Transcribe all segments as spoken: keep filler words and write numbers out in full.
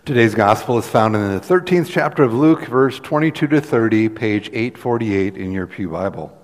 Today's gospel is found in the thirteenth chapter of Luke, verse twenty-two to thirty, page eight forty-eight in your Pew Bible.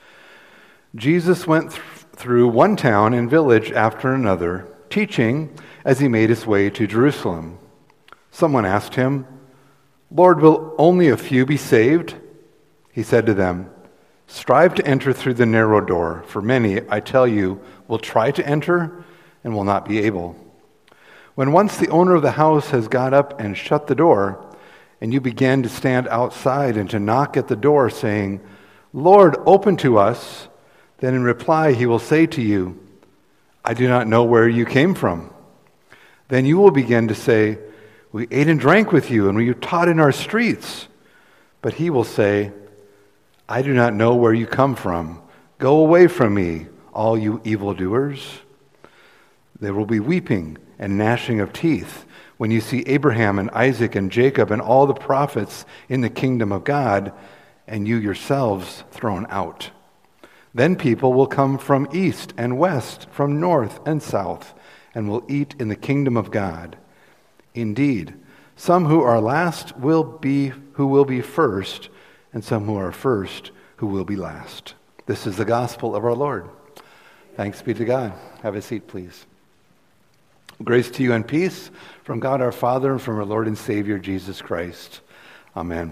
Jesus went th- through one town and village after another, teaching as he made his way to Jerusalem. Someone asked him, "Lord, will only a few be saved?" He said to them, "Strive to enter through the narrow door, for many, I tell you, will try to enter and will not be able. When once the owner of the house has got up and shut the door, and you begin to stand outside and to knock at the door, saying, 'Lord, open to us,' then in reply he will say to you, 'I do not know where you came from.' Then you will begin to say, 'We ate and drank with you, and we taught in our streets.' But he will say, 'I do not know where you come from. Go away from me, all you evildoers.' There will be weeping and gnashing of teeth when you see Abraham and Isaac and Jacob and all the prophets in the kingdom of God, and you yourselves thrown out. Then people will come from east and west, from north and south, and will eat in the kingdom of God. Indeed, some who are last will be who will be first, and some who are first who will be last." This is the gospel of our Lord. Thanks be to God. Have a seat, please. Grace to you and peace from God our Father and from our Lord and Savior Jesus Christ. Amen.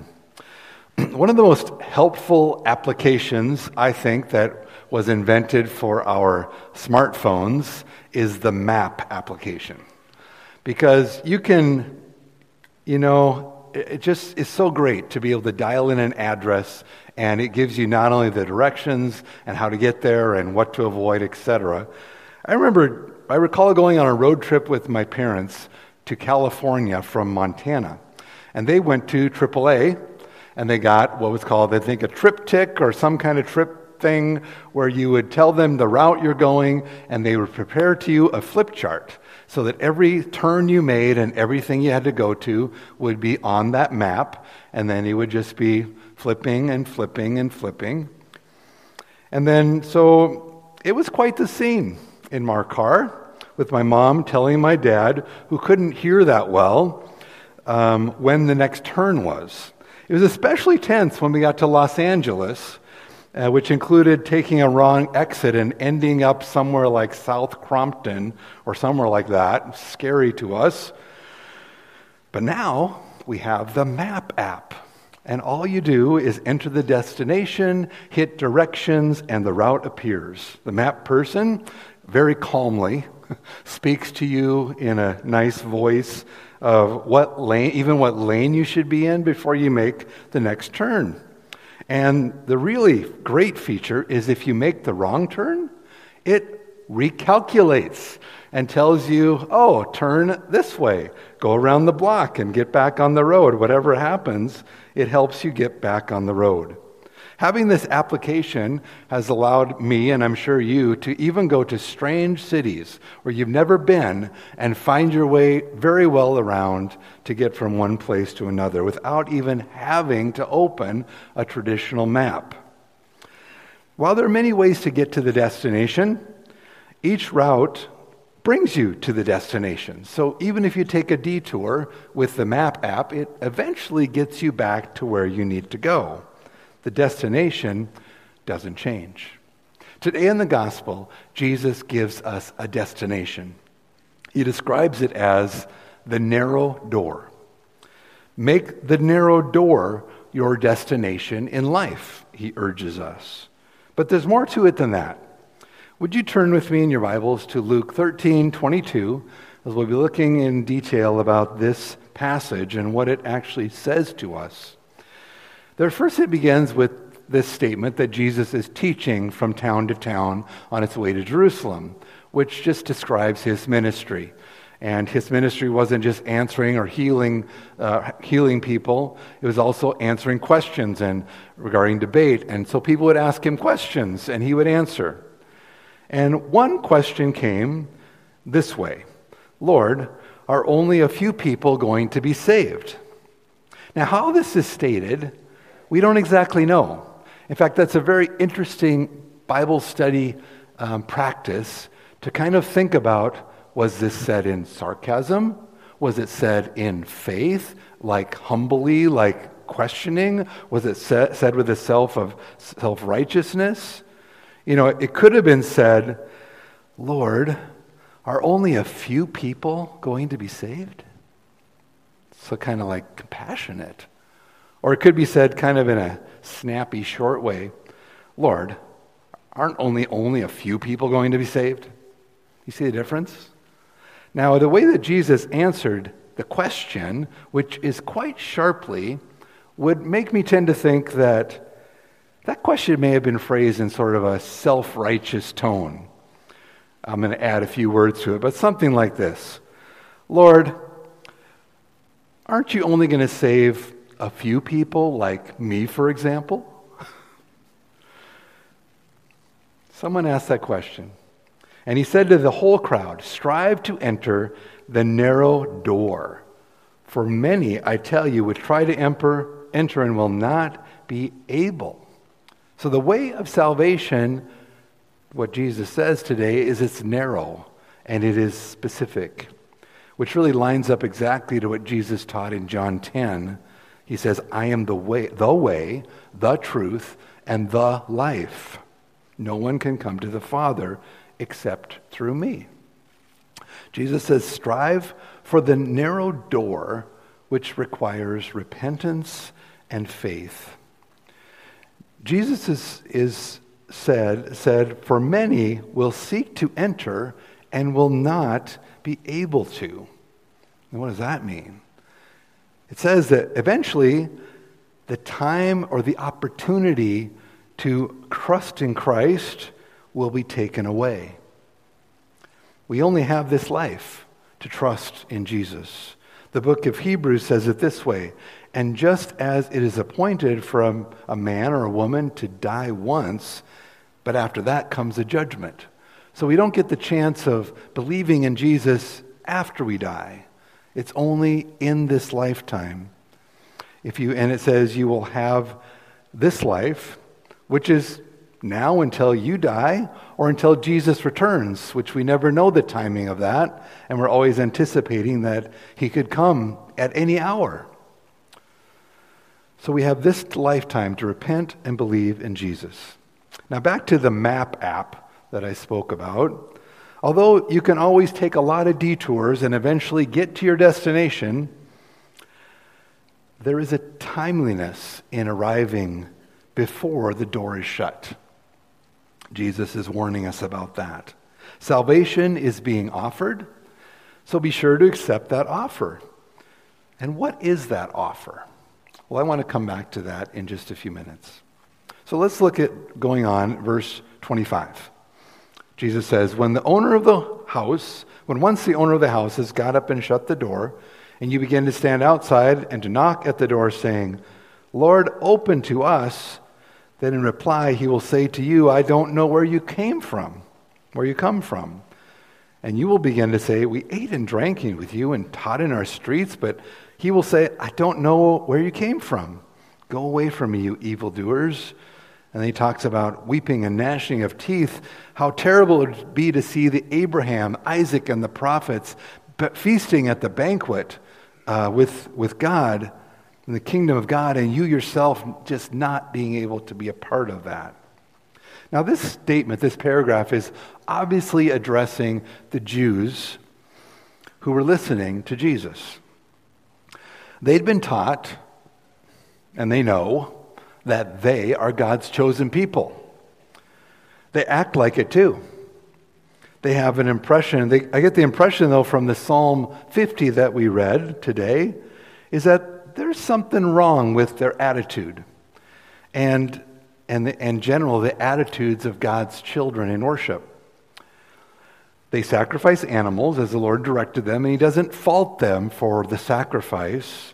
One of the most helpful applications, I think, that was invented for our smartphones is the map application. Because you can, you know, it just is so great to be able to dial in an address, and it gives you not only the directions and how to get there and what to avoid, et cetera. I remember, I recall going on a road trip with my parents to California from Montana. And they went to triple A, and they got what was called, I think, a TripTik or some kind of trip thing where you would tell them the route you're going, and they would prepare to you a flip chart so that every turn you made and everything you had to go to would be on that map, and then you would just be flipping and flipping and flipping. And then, so it was quite the scene in our car with my mom telling my dad, who couldn't hear that well, um, when the next turn was. It was especially tense when we got to Los Angeles, uh, which included taking a wrong exit and ending up somewhere like South Crompton or somewhere like that. Scary to us. But now we have the map app. And all you do is enter the destination, hit directions, and the route appears. The map person very calmly speaks to you in a nice voice of what lane, even what lane you should be in before you make the next turn. And the really great feature is if you make the wrong turn, it recalculates and tells you, oh, turn this way, go around the block and get back on the road. Whatever happens, it helps you get back on the road. Having this application has allowed me, and I'm sure you, to even go to strange cities where you've never been and find your way very well around to get from one place to another without even having to open a traditional map. While there are many ways to get to the destination, each route brings you to the destination. So even if you take a detour with the map app, it eventually gets you back to where you need to go. The destination doesn't change. Today in the gospel, Jesus gives us a destination. He describes it as the narrow door. Make the narrow door your destination in life, he urges us. But there's more to it than that. Would you turn with me in your Bibles to Luke thirteen twenty-two, as we'll be looking in detail about this passage and what it actually says to us. There, first it begins with this statement that Jesus is teaching from town to town on its way to Jerusalem, which just describes his ministry. And his ministry wasn't just answering or healing uh, healing people. It was also answering questions and regarding debate. And so people would ask him questions, and he would answer. And one question came this way: Lord, are only a few people going to be saved? Now, how this is stated, we don't exactly know. In fact, that's a very interesting Bible study um, practice to kind of think about, was this said in sarcasm Was it said in faith, like humbly, like questioning? Was it said, said with a self of self-righteousness? You know, it could have been said, Lord, are only a few people going to be saved? So kind of like compassionate. Or it could be said kind of in a snappy, short way, Lord, aren't only only a few people going to be saved? You see the difference? Now, the way that Jesus answered the question, which is quite sharply, would make me tend to think that that question may have been phrased in sort of a self-righteous tone. I'm going to add a few words to it, but something like this. Lord, aren't you only going to save a few people, like me, for example? Someone asked that question. And he said to the whole crowd, strive to enter the narrow door. For many, I tell you, would try to enter, enter and will not be able. So the way of salvation, what Jesus says today, is it's narrow and it is specific, which really lines up exactly to what Jesus taught in John ten. He says, I am the way, the way, the truth, and the life. No one can come to the Father except through me. Jesus says, strive for the narrow door which requires repentance and faith. Jesus is, is said, said, for many will seek to enter and will not be able to. And what does that mean? It says that eventually the time or the opportunity to trust in Christ will be taken away. We only have this life to trust in Jesus. The book of Hebrews says it this way, and just as it is appointed for a, a man or a woman to die once, but after that comes a judgment. So we don't get the chance of believing in Jesus after we die. It's only in this lifetime. If you and it says you will have this life, which is now until you die or until Jesus returns, which we never know the timing of that, and we're always anticipating that he could come at any hour. So we have this lifetime to repent and believe in Jesus. Now back to the map app that I spoke about. Although you can always take a lot of detours and eventually get to your destination, there is a timeliness in arriving before the door is shut. Jesus is warning us about that. Salvation is being offered, so be sure to accept that offer. And what is that offer? Well, I want to come back to that in just a few minutes. So let's look at going on, verse twenty-five. Jesus says, when the owner of the house, when once the owner of the house has got up and shut the door, and you begin to stand outside and to knock at the door saying, Lord, open to us, then in reply he will say to you, I don't know where you came from, where you come from. And you will begin to say, we ate and drank with you and taught in our streets, but he will say, I don't know where you came from. Go away from me, you evildoers. And then he talks about weeping and gnashing of teeth, how terrible it would be to see the Abraham, Isaac, and the prophets feasting at the banquet uh, with, with God in the kingdom of God, and you yourself just not being able to be a part of that. Now this statement, this paragraph, is obviously addressing the Jews who were listening to Jesus. They'd been taught, and they know, that they are God's chosen people. They act like it too. They have an impression. They, I get the impression, though, from the Psalm fifty that we read today, is that there's something wrong with their attitude and, and the, in general, the attitudes of God's children in worship. They sacrifice animals as the Lord directed them, and he doesn't fault them for the sacrifice.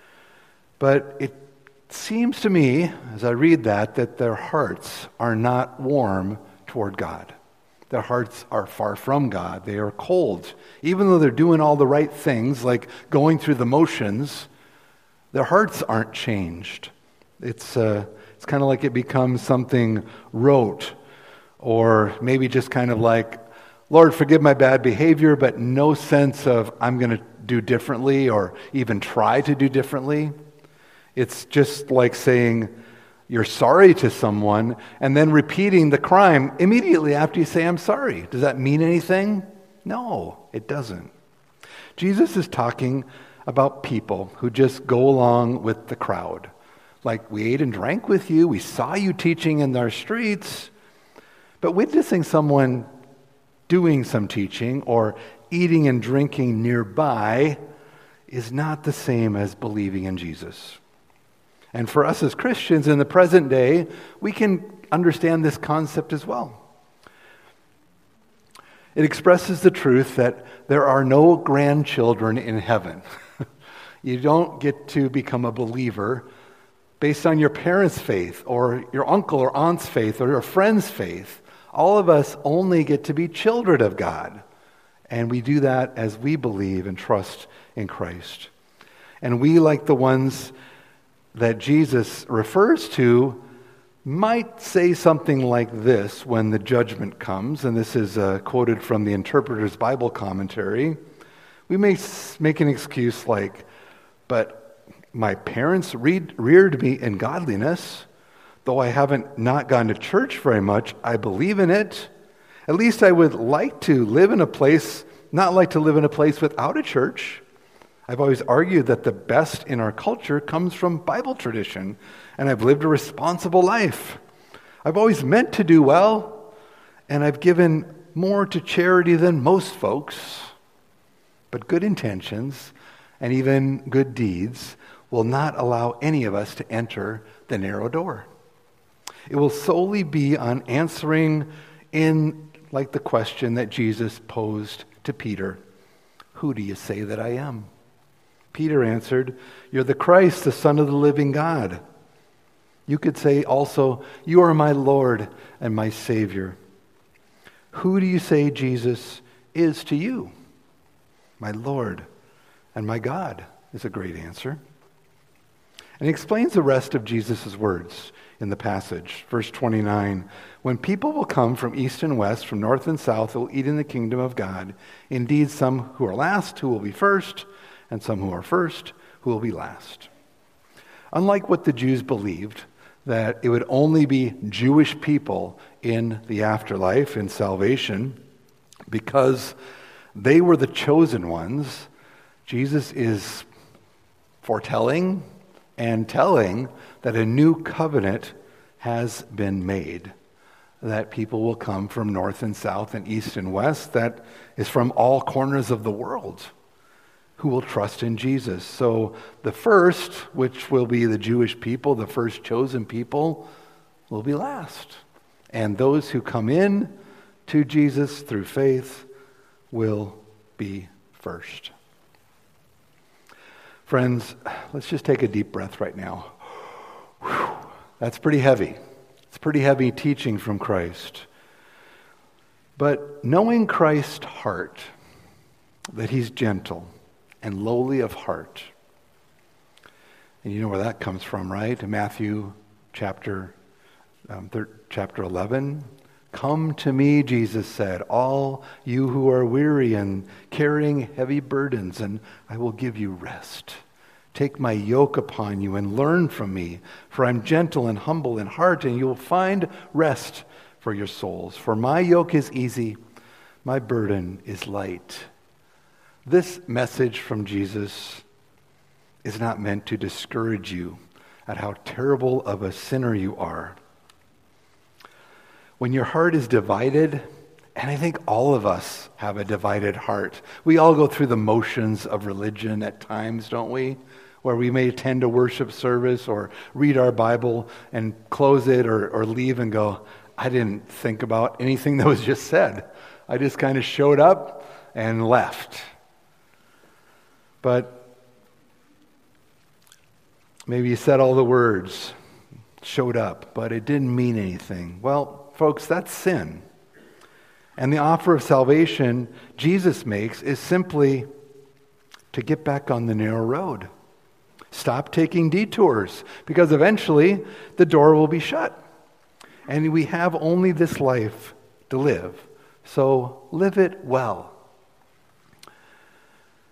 But it seems to me, as I read that, that their hearts are not warm toward God. Their hearts are far from God. They are cold. Even though they're doing all the right things, like going through the motions, their hearts aren't changed. It's uh, it's kind of like it becomes something rote, or maybe just kind of like, Lord, forgive my bad behavior, but no sense of I'm going to do differently or even try to do differently. It's just like saying you're sorry to someone and then repeating the crime immediately after you say, I'm sorry. Does that mean anything? No, it doesn't. Jesus is talking about people who just go along with the crowd. Like, we ate and drank with you, we saw you teaching in our streets, but witnessing someone doing some teaching or eating and drinking nearby is not the same as believing in Jesus. And for us as Christians in the present day, we can understand this concept as well. It expresses the truth that there are no grandchildren in heaven. You don't get to become a believer based on your parents' faith or your uncle or aunt's faith or your friend's faith. All of us only get to be children of God. And we do that as we believe and trust in Christ. And we, like the ones that Jesus refers to, might say something like this when the judgment comes, and this is uh, quoted from the Interpreter's Bible Commentary. We may make an excuse like, but my parents read, reared me in godliness. Though I haven't not gone to church very much, I believe in it. At least I would like to live in a place, not like to live in a place without a church. I've always argued that the best in our culture comes from Bible tradition, and I've lived a responsible life. I've always meant to do well, and I've given more to charity than most folks. But good intentions and even good deeds will not allow any of us to enter the narrow door. It will solely be on answering in like the question that Jesus posed to Peter. Who do you say that I am? Peter answered, you're the Christ, the Son of the living God. You could say also, you are my Lord and my Savior. Who do you say Jesus is to you? My Lord and my God is a great answer. And he explains the rest of Jesus' words in the passage. Verse twenty-nine, when people will come from east and west, from north and south, will eat in the kingdom of God. Indeed, some who are last, who will be first, and some who are first, who will be last. Unlike what the Jews believed, that it would only be Jewish people in the afterlife, in salvation, because they were the chosen ones, Jesus is foretelling and telling that a new covenant has been made, that people will come from north and south and east and west, that is from all corners of the world, who will trust in Jesus. So the first, which will be the Jewish people, the first chosen people, will be last. And those who come in to Jesus through faith will be first. Friends, let's just take a deep breath right now. Whew. That's pretty heavy. It's pretty heavy teaching from Christ. But knowing Christ's heart, that he's gentle and lowly of heart. And you know where that comes from, right? In Matthew chapter, um, thir- chapter eleven. Come to me, Jesus said, all you who are weary and carrying heavy burdens, and I will give you rest. Take my yoke upon you and learn from me, for I'm gentle and humble in heart, and you will find rest for your souls. For my yoke is easy, my burden is light. This message from Jesus is not meant to discourage you at how terrible of a sinner you are. When your heart is divided, and I think all of us have a divided heart. We all go through the motions of religion at times, don't we? Where we may attend a worship service or read our Bible and close it or, or leave and go, I didn't think about anything that was just said. I just kind of showed up and left. But maybe you said all the words, showed up, but it didn't mean anything. Well, folks, that's sin. And the offer of salvation Jesus makes is simply to get back on the narrow road. Stop taking detours, because eventually the door will be shut. And we have only this life to live. So live it well.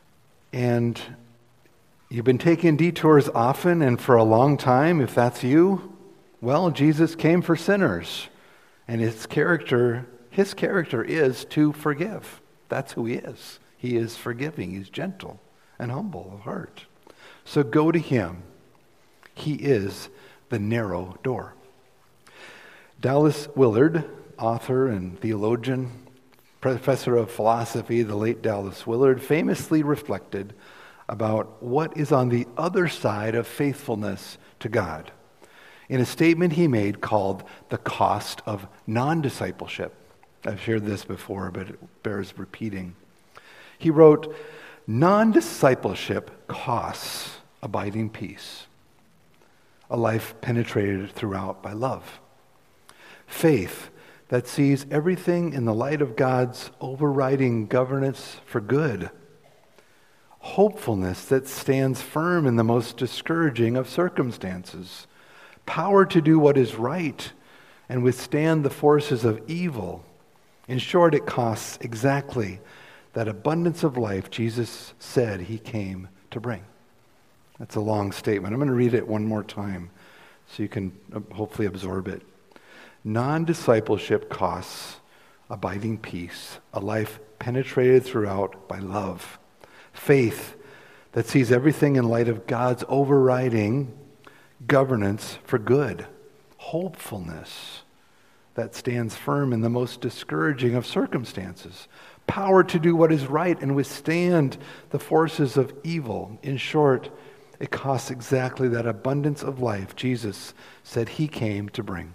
And you've been taking detours often and for a long time. If that's you, well, Jesus came for sinners. And his character, his character is to forgive. That's who he is. He is forgiving. He's gentle and humble of heart. So go to him. He is the narrow door. Dallas Willard, author and theologian, professor of philosophy, the late Dallas Willard, famously reflected about what is on the other side of faithfulness to God in a statement he made called The Cost of Non-Discipleship. I've shared this before, but it bears repeating. He wrote, "Non-discipleship costs abiding peace, a life penetrated throughout by love. Faith that sees everything in the light of God's overriding governance for good. Hopefulness that stands firm in the most discouraging of circumstances. Power to do what is right and withstand the forces of evil. In short, it costs exactly that abundance of life Jesus said he came to bring." That's a long statement. I'm going to read it one more time so you can hopefully absorb it. Non-discipleship costs abiding peace, a life penetrated throughout by love. Faith that sees everything in light of God's overriding governance for good. Hopefulness that stands firm in the most discouraging of circumstances. Power to do what is right and withstand the forces of evil. In short, it costs exactly that abundance of life Jesus said he came to bring.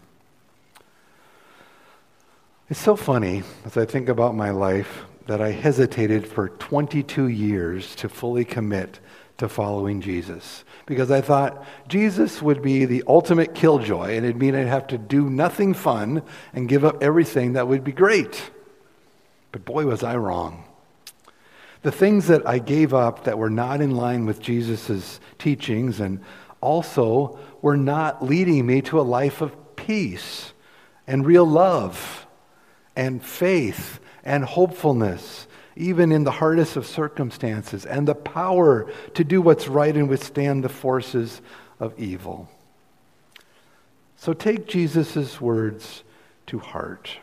It's so funny as I think about my life that I hesitated for twenty-two years to fully commit to following Jesus. Because I thought Jesus would be the ultimate killjoy, and it'd mean I'd have to do nothing fun and give up everything that would be great. But boy, was I wrong. The things that I gave up that were not in line with Jesus' teachings and also were not leading me to a life of peace and real love and faith and hopefulness, even in the hardest of circumstances, and the power to do what's right and withstand the forces of evil. So take Jesus' words to heart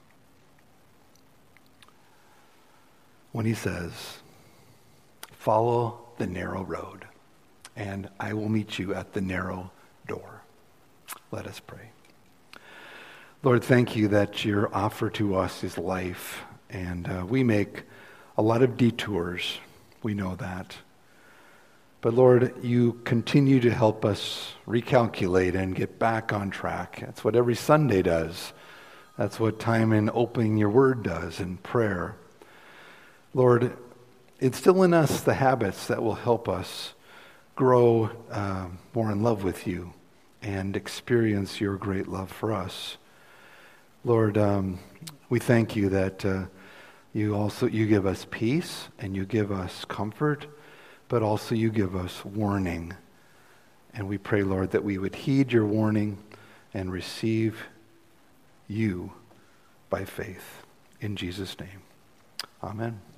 when he says, "Follow the narrow road, and I will meet you at the narrow door." Let us pray. Lord, thank you that your offer to us is life, and uh, we make a lot of detours. We know that. But Lord, you continue to help us recalculate and get back on track. That's what every Sunday does. That's what time in opening your word does, in prayer. Lord, instill in us the habits that will help us grow uh, more in love with you and experience your great love for us. Lord, um, we thank you that uh, you also you give us peace and you give us comfort, but also you give us warning. And we pray, Lord, that we would heed your warning and receive you by faith. In Jesus' name, amen.